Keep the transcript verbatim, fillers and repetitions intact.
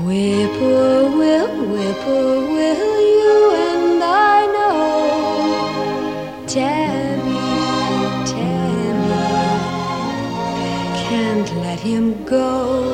Whippoorwill, whippoorwill, you and I know. Tammy, Tammy, can't let him go.